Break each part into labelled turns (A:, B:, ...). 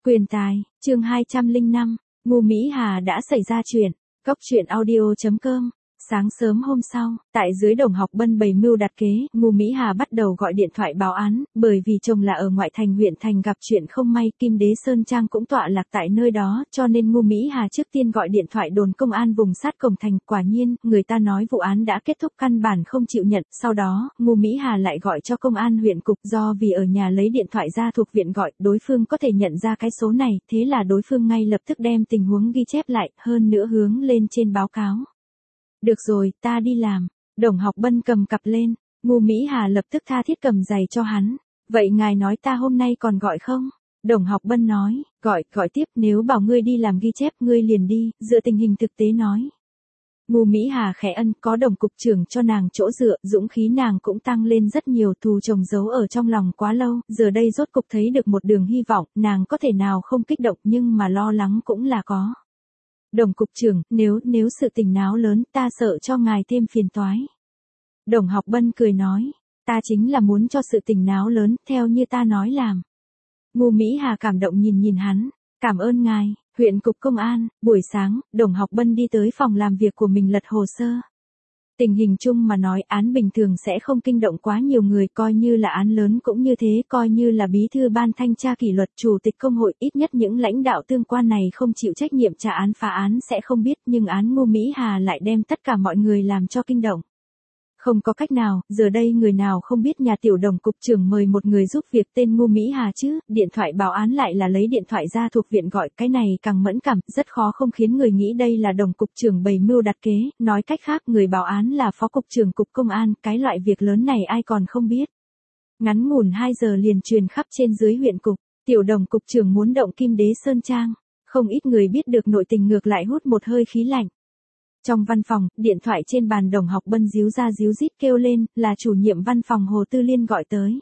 A: Quyền tài, chương 205, Ngô Mỹ Hà đã xảy ra chuyện. Cốc truyện audio.com. Sáng sớm hôm sau, tại dưới Đồng Học Bân bày mưu đặt kế, Ngô Mỹ Hà bắt đầu gọi điện thoại báo án, bởi vì chồng là ở ngoại thành huyện thành gặp chuyện không may, Kim Đế Sơn Trang cũng tọa lạc tại nơi đó, cho nên Ngô Mỹ Hà trước tiên gọi điện thoại đồn công an vùng sát cổng thành, quả nhiên, người ta nói vụ án đã kết thúc căn bản không chịu nhận, sau đó, Ngô Mỹ Hà lại gọi cho công an huyện cục do vì ở nhà lấy điện thoại ra thuộc viện gọi, đối phương có thể nhận ra cái số này, thế là đối phương ngay lập tức đem tình huống ghi chép lại, hơn nữa hướng lên trên báo cáo. Được rồi, ta đi làm. Đồng Học Bân cầm cặp lên, Ngô Mỹ Hà lập tức tha thiết cầm giày cho hắn. Vậy ngài nói ta hôm nay còn gọi không? Đồng Học Bân nói, gọi tiếp, nếu bảo ngươi đi làm ghi chép ngươi liền đi, dựa tình hình thực tế nói. Ngô Mỹ Hà khẽ ân, có Đồng cục trưởng cho nàng chỗ dựa, dũng khí nàng cũng tăng lên rất nhiều, thù chồng giấu ở trong lòng quá lâu, giờ đây rốt cục thấy được một đường hy vọng, nàng có thể nào không kích động nhưng mà lo lắng cũng là có. Đồng cục trưởng, nếu sự tình náo lớn, ta sợ cho ngài thêm phiền toái. Đồng Học Bân cười nói, ta chính là muốn cho sự tình náo lớn, theo như ta nói làm. Ngô Mỹ Hà cảm động nhìn hắn, cảm ơn ngài. Huyện cục công an, buổi sáng, Đồng Học Bân đi tới phòng làm việc của mình lật hồ sơ. Tình hình chung mà nói án bình thường sẽ không kinh động quá nhiều người, coi như là án lớn cũng như thế, coi như là bí thư ban thanh tra kỷ luật, chủ tịch công hội, ít nhất những lãnh đạo tương quan này không chịu trách nhiệm trả án phá án sẽ không biết, nhưng án Ngô Mỹ Hà lại đem tất cả mọi người làm cho kinh động. Không có cách nào, giờ đây người nào không biết nhà tiểu Đồng cục trưởng mời một người giúp việc tên Ngô Mỹ Hà chứ, điện thoại báo án lại là lấy điện thoại ra thuộc viện gọi, cái này càng mẫn cảm, rất khó không khiến người nghĩ đây là Đồng cục trưởng bày mưu đặt kế, nói cách khác người báo án là phó cục trưởng cục công an, cái loại việc lớn này ai còn không biết. Ngắn ngủn 2 giờ liền truyền khắp trên dưới huyện cục, tiểu Đồng cục trưởng muốn động Kim Đế Sơn Trang, không ít người biết được nội tình ngược lại hút một hơi khí lạnh. Trong văn phòng, điện thoại trên bàn Đồng Học Bân díu ra díu dít kêu lên, là chủ nhiệm văn phòng Hồ Tư Liên gọi tới.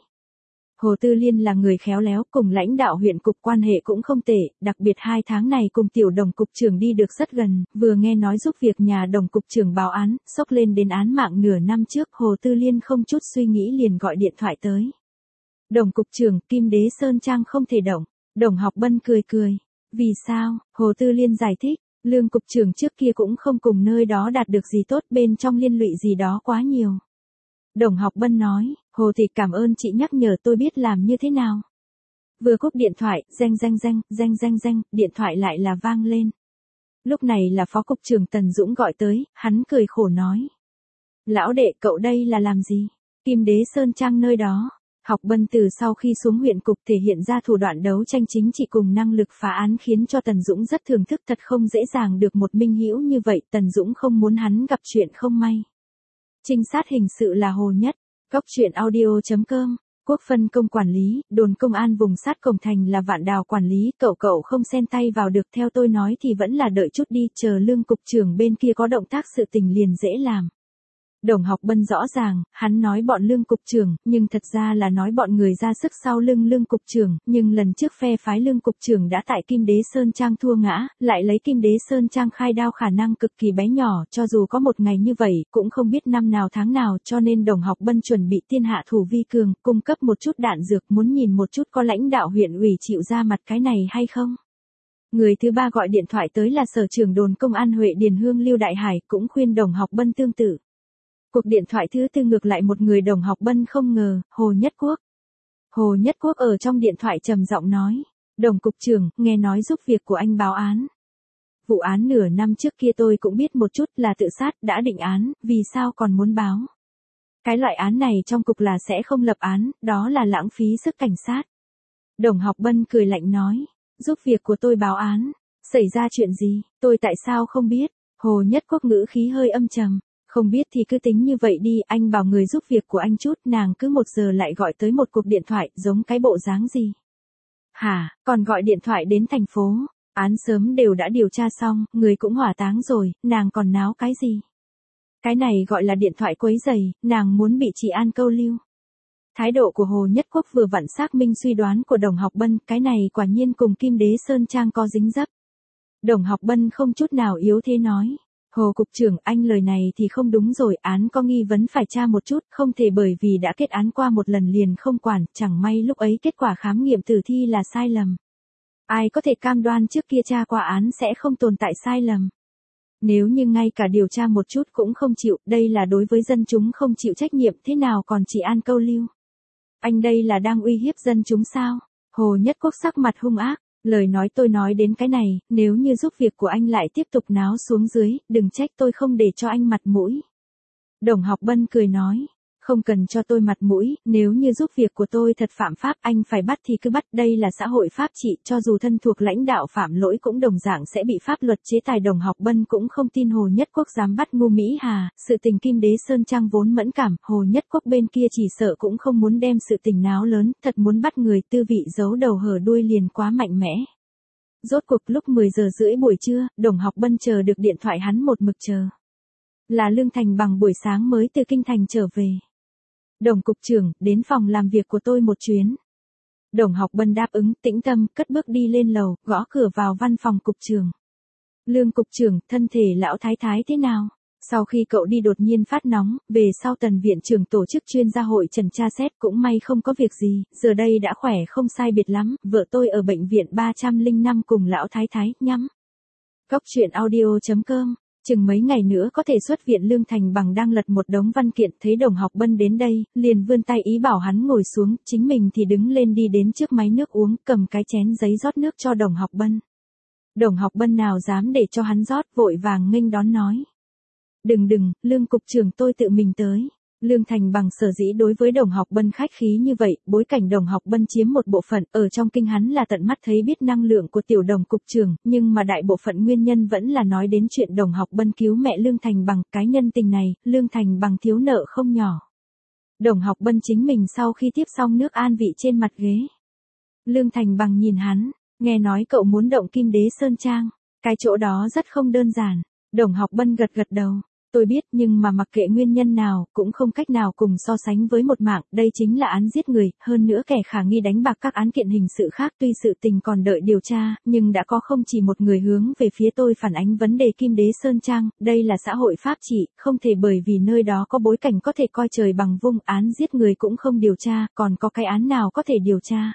A: Hồ Tư Liên là người khéo léo, cùng lãnh đạo huyện cục quan hệ cũng không tệ, đặc biệt 2 tháng này cùng tiểu Đồng cục trưởng đi được rất gần, vừa nghe nói giúp việc nhà Đồng cục trưởng báo án, xốc lên đến án mạng nửa năm trước, Hồ Tư Liên không chút suy nghĩ liền gọi điện thoại tới. Đồng cục trưởng, Kim Đế Sơn Trang không thể động. Đồng Học Bân cười. Vì sao? Hồ Tư Liên giải thích. Lương cục trưởng trước kia cũng không cùng nơi đó đạt được gì tốt, bên trong liên lụy gì đó quá nhiều. Đồng Học Bân nói, Hồ thị cảm ơn chị nhắc nhở tôi biết làm như thế nào. Vừa cúp điện thoại, reng, điện thoại lại là vang lên. Lúc này là phó cục trưởng Tần Dũng gọi tới, hắn cười khổ nói. Lão đệ, cậu đây là làm gì? Kim Đế Sơn Trang nơi đó. Học Bân từ sau khi xuống huyện cục thể hiện ra thủ đoạn đấu tranh chính trị cùng năng lực phá án khiến cho Tần Dũng rất thưởng thức, thật không dễ dàng được một minh hữu như vậy, Tần Dũng không muốn hắn gặp chuyện không may. Trinh sát hình sự là Hồ Nhất, Cốc truyện audio.com, Quốc phân công quản lý, đồn công an vùng sát cổng thành là Vạn Đào quản lý, cậu không xen tay vào được, theo tôi nói thì vẫn là đợi chút đi, chờ Lương cục trưởng bên kia có động tác sự tình liền dễ làm. Đồng Học Bân rõ ràng, hắn nói bọn Lương cục trưởng, nhưng thật ra là nói bọn người ra sức sau lưng Lương cục trưởng, nhưng lần trước phe phái Lương cục trưởng đã tại Kim Đế Sơn Trang thua ngã, lại lấy Kim Đế Sơn Trang khai đao khả năng cực kỳ bé nhỏ, cho dù có một ngày như vậy, cũng không biết năm nào tháng nào, cho nên Đồng Học Bân chuẩn bị tiên hạ thủ vi cường, cung cấp một chút đạn dược, muốn nhìn một chút có lãnh đạo huyện ủy chịu ra mặt cái này hay không. Người thứ ba gọi điện thoại tới là sở trưởng đồn công an Huệ Điền Hương Lưu Đại Hải, cũng khuyên Đồng Học Bân tương tự. Cuộc điện thoại thứ tư ngược lại một người Đồng Học Bân không ngờ, Hồ Nhất Quốc. Hồ Nhất Quốc ở trong điện thoại trầm giọng nói, Đồng cục trưởng, nghe nói giúp việc của anh báo án. Vụ án nửa năm trước kia tôi cũng biết một chút, là tự sát, đã định án, vì sao còn muốn báo. Cái loại án này trong cục là sẽ không lập án, đó là lãng phí sức cảnh sát. Đồng Học Bân cười lạnh nói, giúp việc của tôi báo án, xảy ra chuyện gì, tôi tại sao không biết. Hồ Nhất Quốc ngữ khí hơi âm trầm. Không biết thì cứ tính như vậy đi, anh bảo người giúp việc của anh chút, nàng cứ 1 giờ lại gọi tới một cuộc điện thoại, giống cái bộ dáng gì. Hả, còn gọi điện thoại đến thành phố, án sớm đều đã điều tra xong, người cũng hỏa táng rồi, nàng còn náo cái gì. Cái này gọi là điện thoại quấy rầy, nàng muốn bị chị An câu lưu. Thái độ của Hồ Nhất Quốc vừa vặn xác minh suy đoán của Đồng Học Bân, cái này quả nhiên cùng Kim Đế Sơn Trang có dính dấp. Đồng Học Bân không chút nào yếu thế nói. Hồ cục trưởng, anh lời này thì không đúng rồi, án có nghi vấn phải tra một chút, không thể bởi vì đã kết án qua một lần liền không quản, chẳng may lúc ấy kết quả khám nghiệm tử thi là sai lầm. Ai có thể cam đoan trước kia tra qua án sẽ không tồn tại sai lầm. Nếu như ngay cả điều tra một chút cũng không chịu, đây là đối với dân chúng không chịu trách nhiệm, thế nào còn chỉ an câu lưu. Anh đây là đang uy hiếp dân chúng sao? Hồ Nhất Quốc sắc mặt hung ác, lời nói tôi nói đến cái này, nếu như giúp việc của anh lại tiếp tục náo xuống dưới, đừng trách tôi không để cho anh mặt mũi. Đồng Học Bân cười nói, không cần cho tôi mặt mũi, nếu như giúp việc của tôi thật phạm pháp anh phải bắt thì cứ bắt, đây là xã hội pháp trị, cho dù thân thuộc lãnh đạo phạm lỗi cũng đồng dạng sẽ bị pháp luật chế tài. Đồng Học Bân cũng không tin Hồ Nhất Quốc dám bắt Ngô Mỹ Hà, sự tình Kim Đế Sơn Trang vốn mẫn cảm, Hồ Nhất Quốc bên kia chỉ sợ cũng không muốn đem sự tình náo lớn, thật muốn bắt người tư vị giấu đầu hở đuôi liền quá mạnh mẽ. Rốt cuộc lúc 10 giờ rưỡi buổi trưa, Đồng Học Bân chờ được điện thoại hắn một mực chờ. Là Lương Thành Bằng buổi sáng mới từ Kinh Thành trở về. Đồng cục trưởng, đến phòng làm việc của tôi một chuyến. Đồng Học Bân đáp ứng, tĩnh tâm, cất bước đi lên lầu, gõ cửa vào văn phòng cục trưởng. Lương cục trưởng, thân thể lão thái thái thế nào? Sau khi cậu đi đột nhiên phát nóng, về sau Tần viện trưởng tổ chức chuyên gia hội trần tra xét, cũng may không có việc gì, giờ đây đã khỏe không sai biệt lắm, vợ tôi ở bệnh viện 305 cùng lão thái thái, nhắm. Cốc truyện audio.com. Chừng mấy ngày nữa có thể xuất viện. Lương Thành Bằng đang lật một đống văn kiện, thấy Đồng Học Bân đến đây, liền vươn tay ý bảo hắn ngồi xuống, chính mình thì đứng lên đi đến trước máy nước uống, cầm cái chén giấy rót nước cho Đồng Học Bân. Đồng Học Bân nào dám để cho hắn rót, vội vàng nghênh đón nói. Đừng, Lương cục trưởng tôi tự mình tới. Lương Thành Bằng sở dĩ đối với Đồng Học Bân khách khí như vậy, bối cảnh Đồng Học Bân chiếm một bộ phận, ở trong kinh hắn là tận mắt thấy biết năng lượng của tiểu Đồng cục trưởng, nhưng mà đại bộ phận nguyên nhân vẫn là nói đến chuyện Đồng Học Bân cứu mẹ Lương Thành Bằng, cái nhân tình này, Lương Thành Bằng thiếu nợ không nhỏ. Đồng Học Bân chính mình sau khi tiếp xong nước an vị trên mặt ghế. Lương Thành Bằng nhìn hắn, nghe nói cậu muốn động Kim Đế Sơn Trang, cái chỗ đó rất không đơn giản. Đồng Học Bân gật đầu. Tôi biết, nhưng mà mặc kệ nguyên nhân nào, cũng không cách nào cùng so sánh với một mạng, đây chính là án giết người, hơn nữa kẻ khả nghi đánh bạc các án kiện hình sự khác, tuy sự tình còn đợi điều tra, nhưng đã có không chỉ một người hướng về phía tôi phản ánh vấn đề Kim Đế Sơn Trang, đây là xã hội pháp trị, không thể bởi vì nơi đó có bối cảnh có thể coi trời bằng vung, án giết người cũng không điều tra, còn có cái án nào có thể điều tra.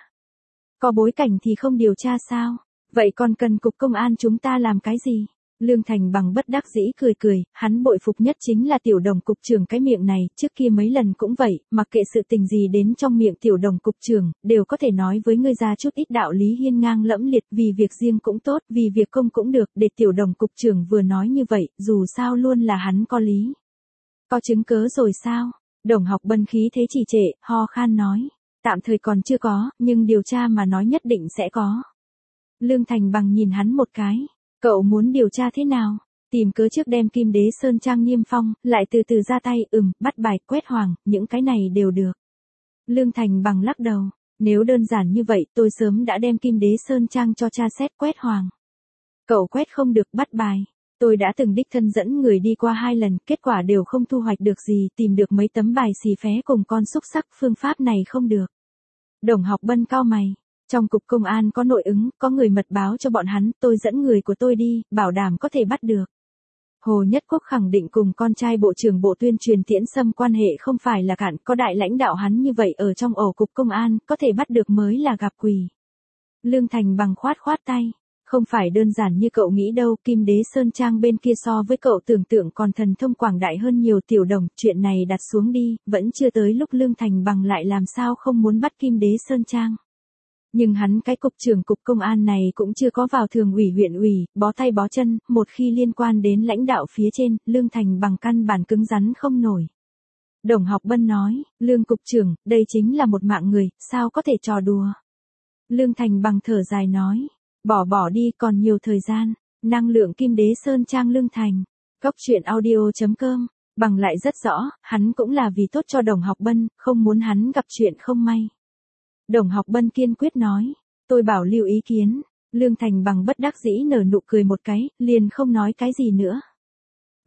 A: Có bối cảnh thì không điều tra sao? Vậy còn cần cục công an chúng ta làm cái gì? Lương Thành Bằng bất đắc dĩ cười, hắn bội phục nhất chính là tiểu Đồng cục trưởng cái miệng này, trước kia mấy lần cũng vậy, mặc kệ sự tình gì đến trong miệng tiểu Đồng cục trưởng, đều có thể nói với ngươi ra chút ít đạo lý hiên ngang lẫm liệt, vì việc riêng cũng tốt, vì việc công cũng được, để tiểu Đồng cục trưởng vừa nói như vậy, dù sao luôn là hắn có lý. Có chứng cớ rồi sao? Đồng Học Bân khí thế trì trệ, ho khan nói, tạm thời còn chưa có, nhưng điều tra mà nói nhất định sẽ có. Lương Thành Bằng nhìn hắn một cái. Cậu muốn điều tra thế nào? Tìm cớ trước đem Kim Đế Sơn Trang niêm phong, lại từ từ ra tay, bắt bài, quét hoàng, những cái này đều được. Lương Thành Bằng lắc đầu, nếu đơn giản như vậy tôi sớm đã đem Kim Đế Sơn Trang cho tra xét quét hoàng. Cậu quét không được bắt bài. Tôi đã từng đích thân dẫn người đi qua 2 lần, kết quả đều không thu hoạch được gì, tìm được mấy tấm bài xì phé cùng con xúc xắc, phương pháp này không được. Đồng Học Bân cau mày. Trong cục công an có nội ứng, có người mật báo cho bọn hắn, tôi dẫn người của tôi đi, bảo đảm có thể bắt được. Hồ Nhất Quốc khẳng định cùng con trai Bộ trưởng Bộ Tuyên truyền Tiễn Sâm quan hệ không phải là cạn, có đại lãnh đạo hắn như vậy ở trong ổ cục công an, có thể bắt được mới là gặp quỷ. Lương Thành Bằng khoát tay. Không phải đơn giản như cậu nghĩ đâu, Kim Đế Sơn Trang bên kia so với cậu tưởng tượng còn thần thông quảng đại hơn nhiều. Tiểu Đồng, chuyện này đặt xuống đi, vẫn chưa tới lúc. Lương Thành Bằng lại làm sao không muốn bắt Kim Đế Sơn Trang. Nhưng hắn cái cục trưởng cục công an này cũng chưa có vào thường ủy huyện ủy, bó tay bó chân, một khi liên quan đến lãnh đạo phía trên, Lương Thành Bằng căn bản cứng rắn không nổi. Đồng Học Bân nói, Lương cục trưởng, đây chính là một mạng người, sao có thể trò đùa. Lương Thành Bằng thở dài nói, bỏ đi, còn nhiều thời gian. Năng lượng Kim Đế Sơn Trang. Lương Thành. Cốc truyện audio.com. Bằng lại rất rõ, hắn cũng là vì tốt cho Đồng Học Bân, không muốn hắn gặp chuyện không may. Đồng Học Bân kiên quyết nói, tôi bảo lưu ý kiến. Lương Thành Bằng bất đắc dĩ nở nụ cười một cái, liền không nói cái gì nữa.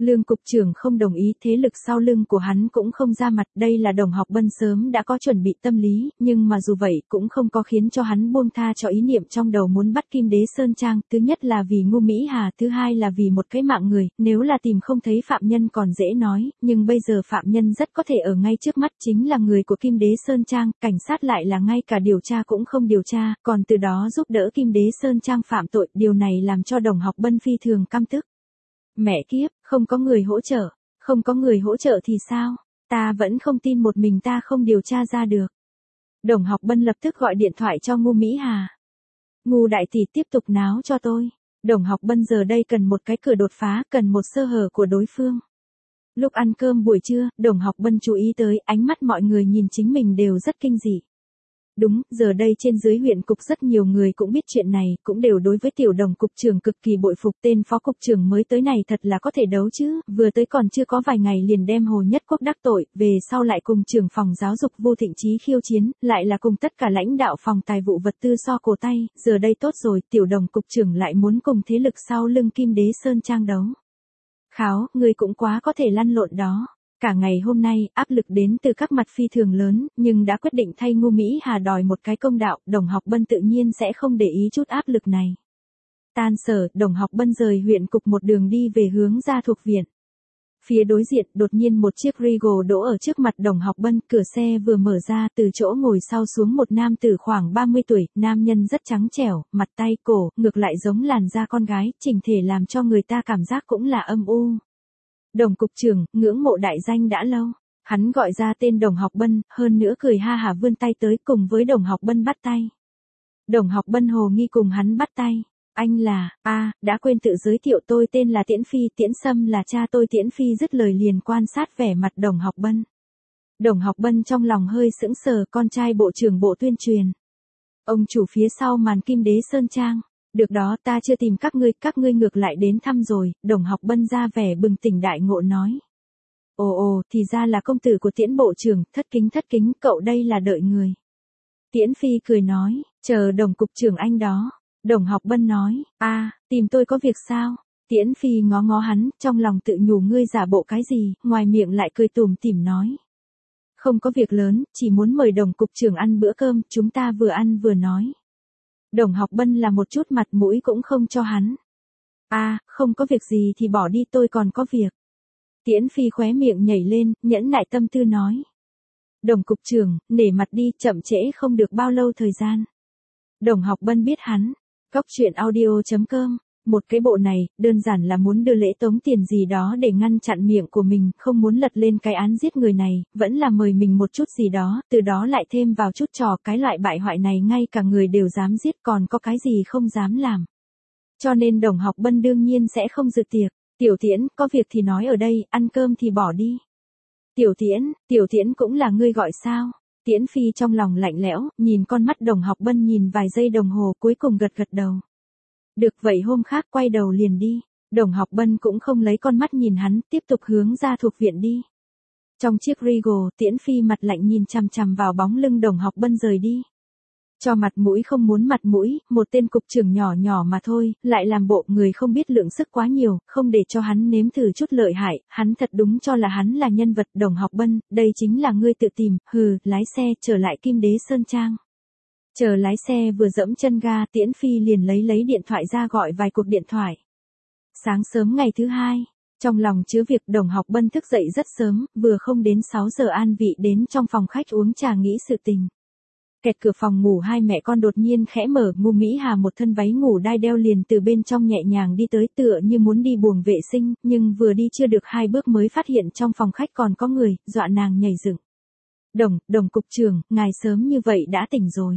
A: Lương cục trưởng không đồng ý, thế lực sau lưng của hắn cũng không ra mặt, đây là Đồng Học Bân sớm đã có chuẩn bị tâm lý, nhưng mà dù vậy cũng không có khiến cho hắn buông tha cho ý niệm trong đầu muốn bắt Kim Đế Sơn Trang, thứ nhất là vì Ngô Mỹ Hà, thứ hai là vì một cái mạng người, nếu là tìm không thấy phạm nhân còn dễ nói, nhưng bây giờ phạm nhân rất có thể ở ngay trước mắt, chính là người của Kim Đế Sơn Trang, cảnh sát lại là ngay cả điều tra cũng không điều tra, còn từ đó giúp đỡ Kim Đế Sơn Trang phạm tội, điều này làm cho Đồng Học Bân phi thường căm tức. Mẹ kiếp, không có người hỗ trợ, không có người hỗ trợ thì sao? Ta vẫn không tin một mình ta không điều tra ra được. Đồng Học Bân lập tức gọi điện thoại cho Ngô Mỹ Hà. Ngô đại tỷ tiếp tục náo cho tôi. Đồng Học Bân giờ đây cần một cái cửa đột phá, cần một sơ hở của đối phương. Lúc ăn cơm buổi trưa, Đồng Học Bân chú ý tới ánh mắt mọi người nhìn chính mình đều rất kinh dị. Đúng, giờ đây trên dưới huyện cục rất nhiều người cũng biết chuyện này, cũng đều đối với tiểu Đồng cục trưởng cực kỳ bội phục, tên phó cục trưởng mới tới này thật là có thể đấu chứ, vừa tới còn chưa có vài ngày liền đem Hồ Nhất Quốc đắc tội, về sau lại cùng trưởng phòng giáo dục Vô Thịnh Chí khiêu chiến, lại là cùng tất cả lãnh đạo phòng tài vụ vật tư so cổ tay, giờ đây tốt rồi, tiểu Đồng cục trưởng lại muốn cùng thế lực sau lưng Kim Đế Sơn Trang đấu. Kháo, ngươi cũng quá có thể lăn lộn đó. Cả ngày hôm nay, áp lực đến từ các mặt phi thường lớn, nhưng đã quyết định thay Ngô Mỹ Hà đòi một cái công đạo, Đồng Học Bân tự nhiên sẽ không để ý chút áp lực này. Tan sở, Đồng Học Bân rời huyện cục một đường đi về hướng Gia Thuộc Viện. Phía đối diện, đột nhiên một chiếc Regal đỗ ở trước mặt Đồng Học Bân, cửa xe vừa mở ra, từ chỗ ngồi sau xuống một nam tử khoảng 30 tuổi, nam nhân rất trắng trẻo, mặt tay cổ, ngược lại giống làn da con gái, chỉnh thể làm cho người ta cảm giác cũng là âm u. Đồng cục trưởng, ngưỡng mộ đại danh đã lâu. Hắn gọi ra tên Đồng Học Bân, hơn nữa cười ha hả vươn tay tới cùng với Đồng Học Bân bắt tay. Đồng Học Bân hồ nghi cùng hắn bắt tay. Anh là, đã quên tự giới thiệu, tôi tên là Tiễn Phi, Tiễn Sâm là cha tôi. Tiễn Phi dứt lời liền quan sát vẻ mặt Đồng Học Bân. Đồng Học Bân trong lòng hơi sững sờ, con trai bộ trưởng bộ tuyên truyền. Ông chủ phía sau màn Kim Đế Sơn Trang. Được đó, ta chưa tìm các ngươi ngược lại đến thăm rồi, Đồng Học Bân ra vẻ bừng tỉnh đại ngộ nói. Ồ, thì ra là công tử của Tiễn bộ trưởng, thất kính, cậu đây là đợi người. Tiễn Phi cười nói, chờ Đồng cục trưởng anh đó. Đồng Học Bân nói, tìm tôi có việc sao? Tiễn Phi ngó ngó hắn, trong lòng tự nhủ ngươi giả bộ cái gì, ngoài miệng lại cười tủm tỉm nói. Không có việc lớn, chỉ muốn mời Đồng cục trưởng ăn bữa cơm, chúng ta vừa ăn vừa nói. Đồng Học Bân là một chút mặt mũi cũng không cho hắn. Không có việc gì thì bỏ đi, tôi còn có việc. Tiễn Phi khóe miệng nhảy lên, nhẫn nại tâm tư nói. Đồng cục trưởng, nể mặt đi, chậm trễ không được bao lâu thời gian. Đồng Học Bân biết hắn. Góc truyện audio.com. Một cái bộ này, đơn giản là muốn đưa lễ tống tiền gì đó để ngăn chặn miệng của mình, không muốn lật lên cái án giết người này, vẫn là mời mình một chút gì đó, từ đó lại thêm vào chút trò, cái loại bại hoại này ngay cả người đều dám giết, còn có cái gì không dám làm. Cho nên Đồng Học Bân đương nhiên sẽ không dự tiệc. Tiểu Tiễn, có việc thì nói ở đây, ăn cơm thì bỏ đi. Tiểu Tiễn cũng là ngươi gọi sao? Tiễn Phi trong lòng lạnh lẽo, nhìn con mắt Đồng Học Bân nhìn vài giây đồng hồ, cuối cùng gật đầu. Được vậy, hôm khác quay đầu liền đi. Đồng Học Bân cũng không lấy con mắt nhìn hắn, tiếp tục hướng Gia Thuộc Viện đi. Trong chiếc Regal, Tiễn Phi mặt lạnh nhìn chằm chằm vào bóng lưng Đồng Học Bân rời đi. Cho mặt mũi không muốn mặt mũi, một tên cục trưởng nhỏ mà thôi, lại làm bộ người không biết lượng sức quá nhiều, không để cho hắn nếm thử chút lợi hại, hắn thật đúng cho là hắn là nhân vật. Đồng Học Bân, đây chính là ngươi tự tìm, lái xe trở lại Kim Đế Sơn Trang. Chờ lái xe vừa dẫm chân ga, Tiễn Phi liền lấy điện thoại ra gọi vài cuộc điện thoại. Sáng sớm ngày thứ hai, trong lòng chứa việc, Đồng Học Bân thức dậy rất sớm, vừa không đến 6 giờ an vị đến trong phòng khách uống trà nghĩ sự tình. Kẹt cửa phòng ngủ, hai mẹ con đột nhiên khẽ mở, Ngô Mỹ Hà một thân váy ngủ đai đeo liền từ bên trong nhẹ nhàng đi tới, tựa như muốn đi buồng vệ sinh, nhưng vừa đi chưa được 2 bước mới phát hiện trong phòng khách còn có người, dọa nàng nhảy dựng. Đồng cục trưởng, ngài sớm như vậy đã tỉnh rồi.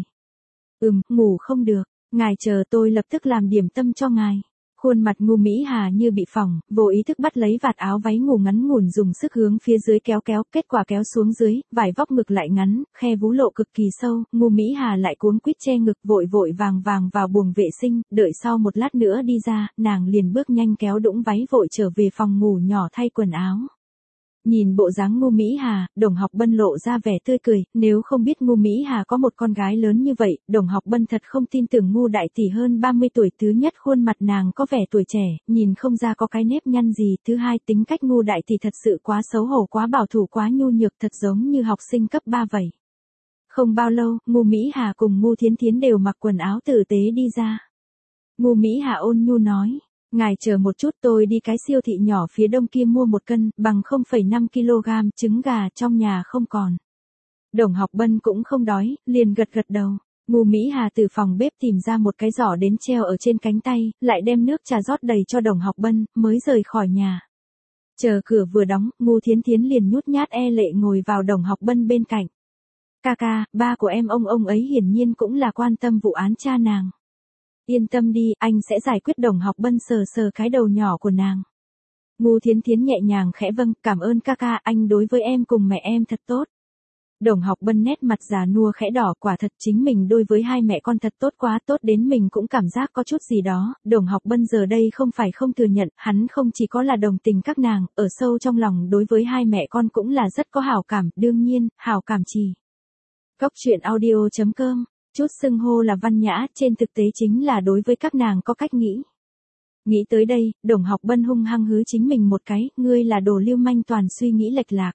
A: Ngủ không được, ngài chờ tôi lập tức làm điểm tâm cho ngài. Khuôn mặt Ngô Mỹ Hà như bị phỏng, vô ý thức bắt lấy vạt áo váy ngủ ngắn ngủn dùng sức hướng phía dưới kéo, kết quả kéo xuống dưới, vải vóc ngực lại ngắn, khe vú lộ cực kỳ sâu, Ngô Mỹ Hà lại cuống quýt che ngực, vội vàng vào buồng vệ sinh, đợi sau một lát nữa đi ra, nàng liền bước nhanh kéo đũng váy vội trở về phòng ngủ nhỏ thay quần áo. Nhìn bộ dáng Ngô Mỹ Hà, Đồng Học Bân lộ ra vẻ tươi cười, nếu không biết Ngô Mỹ Hà có một con gái lớn như vậy, Đồng Học Bân thật không tin tưởng Ngô đại tỷ hơn 30 tuổi. Thứ nhất, khuôn mặt nàng có vẻ tuổi trẻ, nhìn không ra có cái nếp nhăn gì. Thứ hai, tính cách Ngô đại tỷ thật sự quá xấu hổ, quá bảo thủ, quá nhu nhược, thật giống như học sinh cấp 3 vậy. Không bao lâu, Ngô Mỹ Hà cùng Ngô Thiến Thiến đều mặc quần áo tử tế đi ra. Ngô Mỹ Hà ôn nhu nói, ngài chờ một chút, tôi đi cái siêu thị nhỏ phía đông kia mua 1 cân, bằng 0,5 kg, trứng gà trong nhà không còn. Đồng Học Bân cũng không đói, liền gật gật đầu. Ngô Mỹ Hà từ phòng bếp tìm ra một cái giỏ đến treo ở trên cánh tay, lại đem nước trà rót đầy cho Đồng Học Bân, mới rời khỏi nhà. Chờ cửa vừa đóng, Ngô Thiến Thiến liền nhút nhát e lệ ngồi vào Đồng Học Bân bên cạnh. Ca, ba của em ông ấy hiển nhiên cũng là quan tâm vụ án cha nàng. Yên tâm đi, anh sẽ giải quyết. Đồng Học Bân sờ sờ cái đầu nhỏ của nàng. Ngô Thiến Thiến nhẹ nhàng khẽ vâng, cảm ơn ca, anh đối với em cùng mẹ em thật tốt. Đồng Học Bân nét mặt già nua khẽ đỏ, quả thật chính mình đối với hai mẹ con thật tốt quá, tốt đến mình cũng cảm giác có chút gì đó. Đồng Học Bân giờ đây không phải không thừa nhận, hắn không chỉ có là đồng tình các nàng, ở sâu trong lòng đối với hai mẹ con cũng là rất có hảo cảm, đương nhiên, hảo cảm chỉ. Góc truyện audio.com, chút xưng hô là văn nhã, trên thực tế chính là đối với các nàng có cách nghĩ. Nghĩ tới đây, Đồng Học Bân hung hăng hứ chính mình một cái, ngươi là đồ lưu manh, toàn suy nghĩ lệch lạc.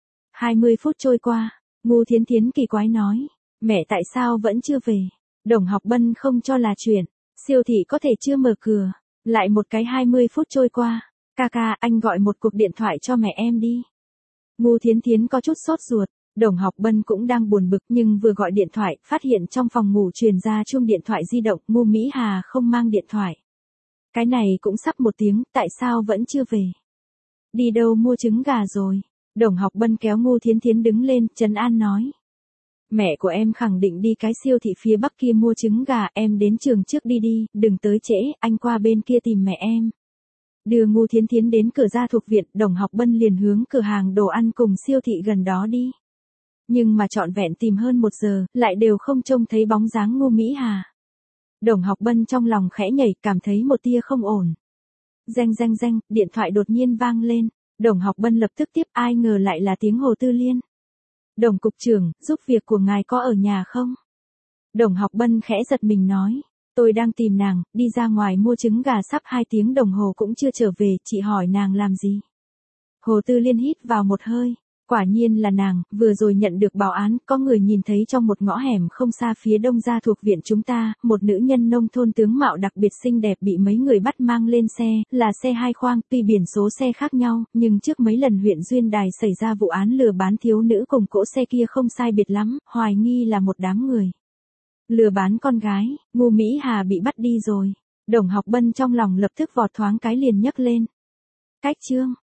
A: 20 phút trôi qua, Ngô Thiến Thiến kỳ quái nói, mẹ tại sao vẫn chưa về? Đồng Học Bân không cho là chuyện, siêu thị có thể chưa mở cửa. Lại một cái 20 phút trôi qua, ca, anh gọi một cuộc điện thoại cho mẹ em đi. Ngô Thiến Thiến có chút sốt ruột. Đồng Học Bân cũng đang buồn bực, nhưng vừa gọi điện thoại, phát hiện trong phòng ngủ truyền ra chuông điện thoại di động. Ngô Mỹ Hà không mang điện thoại. Cái này cũng sắp 1 tiếng, tại sao vẫn chưa về? Đi đâu mua trứng gà rồi? Đồng Học Bân kéo Ngô Thiến Thiến đứng lên, trấn an nói. Mẹ của em khẳng định đi cái siêu thị phía bắc kia mua trứng gà, em đến trường trước đi, đừng tới trễ, anh qua bên kia tìm mẹ em. Đưa Ngô Thiến Thiến đến cửa gia thuộc viện, Đồng Học Bân liền hướng cửa hàng đồ ăn cùng siêu thị gần đó đi. Nhưng mà trọn vẹn tìm hơn 1 giờ, lại đều không trông thấy bóng dáng Ngô Mỹ Hà. Đồng Học Bân trong lòng khẽ nhảy, cảm thấy một tia không ổn. Reng, điện thoại đột nhiên vang lên. Đồng Học Bân lập tức tiếp, ai ngờ lại là tiếng Hồ Tư Liên. Đồng cục trưởng, giúp việc của ngài có ở nhà không? Đồng Học Bân khẽ giật mình nói, tôi đang tìm nàng, đi ra ngoài mua trứng gà sắp 2 tiếng đồng hồ cũng chưa trở về, chị hỏi nàng làm gì? Hồ Tư Liên hít vào một hơi. Quả nhiên là nàng, vừa rồi nhận được báo án, có người nhìn thấy trong một ngõ hẻm không xa phía đông gia thuộc viện chúng ta, một nữ nhân nông thôn tướng mạo đặc biệt xinh đẹp bị mấy người bắt mang lên xe, là xe 2 khoang, tuy biển số xe khác nhau, nhưng trước mấy lần huyện Duyên Đài xảy ra vụ án lừa bán thiếu nữ cùng cỗ xe kia không sai biệt lắm, hoài nghi là một đám người lừa bán con gái. Ngô Mỹ Hà bị bắt đi rồi. Đồng Học Bân trong lòng lập tức vọt thoáng cái liền nhấc lên. Cách chương